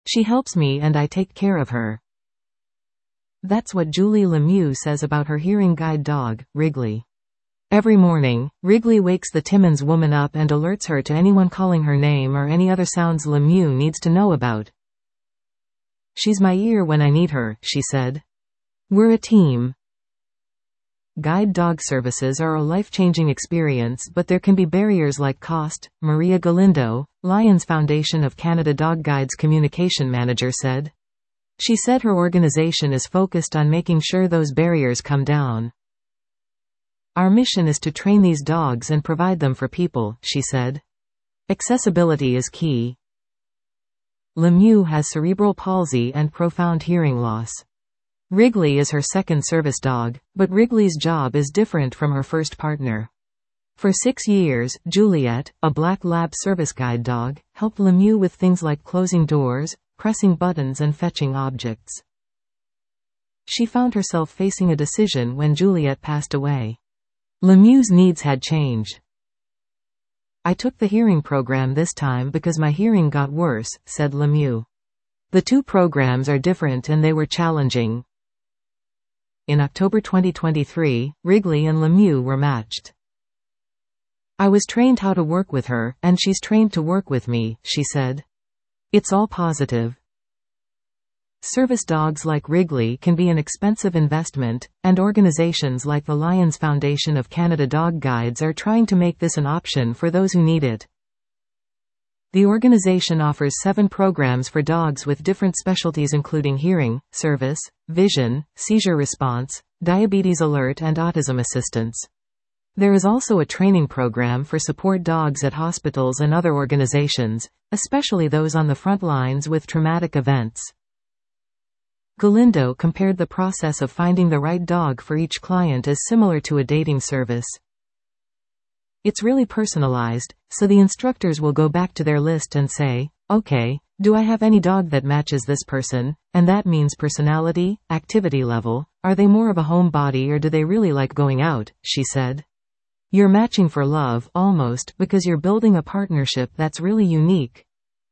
She helps me and I take care of her. That's what Julie Lemieux says about her hearing guide dog, Wrigley. Every morning, Wrigley wakes the Timmins woman up and alerts her to anyone calling her name or any other sounds Lemieux needs to know about. She's my ear when I need her, she said. We're a team. Guide dog services are a life-changing experience, but there can be barriers like cost, Maria Galindo, Lions Foundation of Canada Dog Guides communication manager said. She said her organization is focused on making sure those barriers come down. Our mission is to train these dogs and provide them for people, she said. Accessibility is key. Lemieux has cerebral palsy and profound hearing loss. Wrigley is her second service dog, but Wrigley's job is different from her first partner. For 6 years, Juliet, a black lab service guide dog, helped Lemieux with things like closing doors, pressing buttons and fetching objects. She found herself facing a decision when Juliet passed away. Lemieux's needs had changed. I took the hearing program this time because my hearing got worse, said Lemieux. The two programs are different and they were challenging. In October 2023, Wrigley and Lemieux were matched. I was trained how to work with her, and she's trained to work with me, she said. It's all positive. Service dogs like Wrigley can be an expensive investment, and organizations like the Lions Foundation of Canada Dog Guides are trying to make this an option for those who need it. The organization offers 7 programs for dogs with different specialties including hearing, service, vision, seizure response, diabetes alert and autism assistance. There is also a training program for support dogs at hospitals and other organizations, especially those on the front lines with traumatic events. Galindo compared the process of finding the right dog for each client as similar to a dating service. It's really personalized, so the instructors will go back to their list and say, okay, do I have any dog that matches this person? And that means personality, activity level, are they more of a homebody or do they really like going out, she said. You're matching for love, almost, because you're building a partnership that's really unique.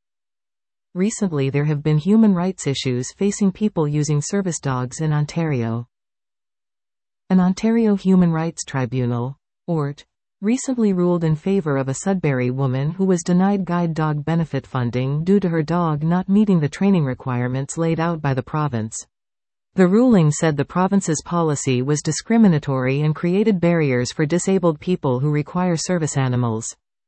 Recently there have been human rights issues facing people using service dogs in Ontario. An Ontario Human Rights Tribunal, ORT, recently ruled in favor of a Sudbury woman who was denied guide dog benefit funding due to her dog not meeting the training requirements laid out by the province. The ruling said the province's policy was discriminatory and created barriers for disabled people who require service animals.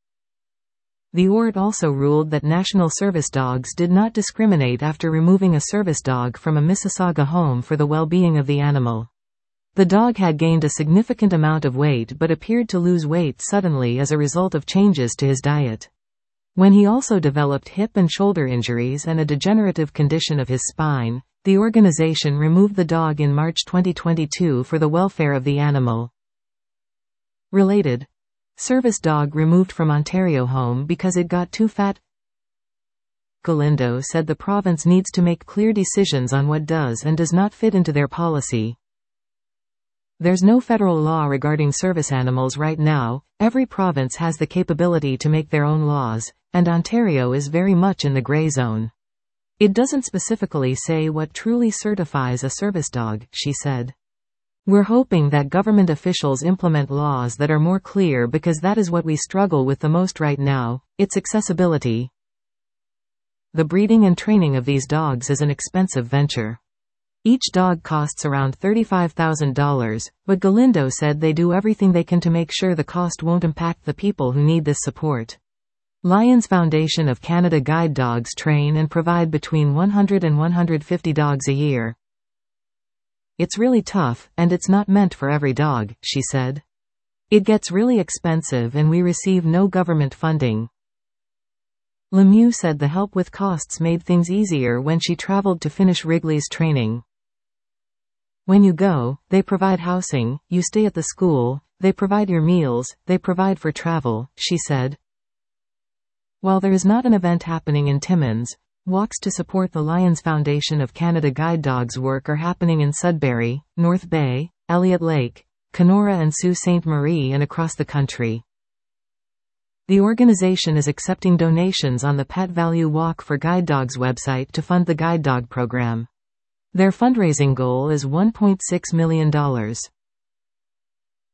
The ORT also ruled that national service dogs did not discriminate after removing a service dog from a Mississauga home for the well-being of the animal. The dog had gained a significant amount of weight but appeared to lose weight suddenly as a result of changes to his diet. When he also developed hip and shoulder injuries and a degenerative condition of his spine, the organization removed the dog in March 2022 for the welfare of the animal. Related. Service dog removed from Ontario home because it got too fat. Galindo said the province needs to make clear decisions on what does and does not fit into their policy. There's no federal law regarding service animals right now. Every province has the capability to make their own laws, and Ontario is very much in the gray zone. It doesn't specifically say what truly certifies a service dog, she said. We're hoping that government officials implement laws that are more clear because that is what we struggle with the most right now, its accessibility. The breeding and training of these dogs is an expensive venture. Each dog costs around $35,000, but Galindo said they do everything they can to make sure the cost won't impact the people who need this support. Lions Foundation of Canada guide dogs train and provide between 100 and 150 dogs a year. It's really tough, and it's not meant for every dog, she said. It gets really expensive and we receive no government funding. Lemieux said the help with costs made things easier when she traveled to finish Wrigley's training. When you go, they provide housing, you stay at the school, they provide your meals, they provide for travel, she said. While there is not an event happening in Timmins, walks to support the Lions Foundation of Canada guide dogs work are happening in Sudbury, North Bay, Elliott Lake, Kenora and Sault Ste. Marie and across the country. The organization is accepting donations on the Pet Value Walk for Guide Dogs website to fund the Guide Dog program. Their fundraising goal is $1.6 million.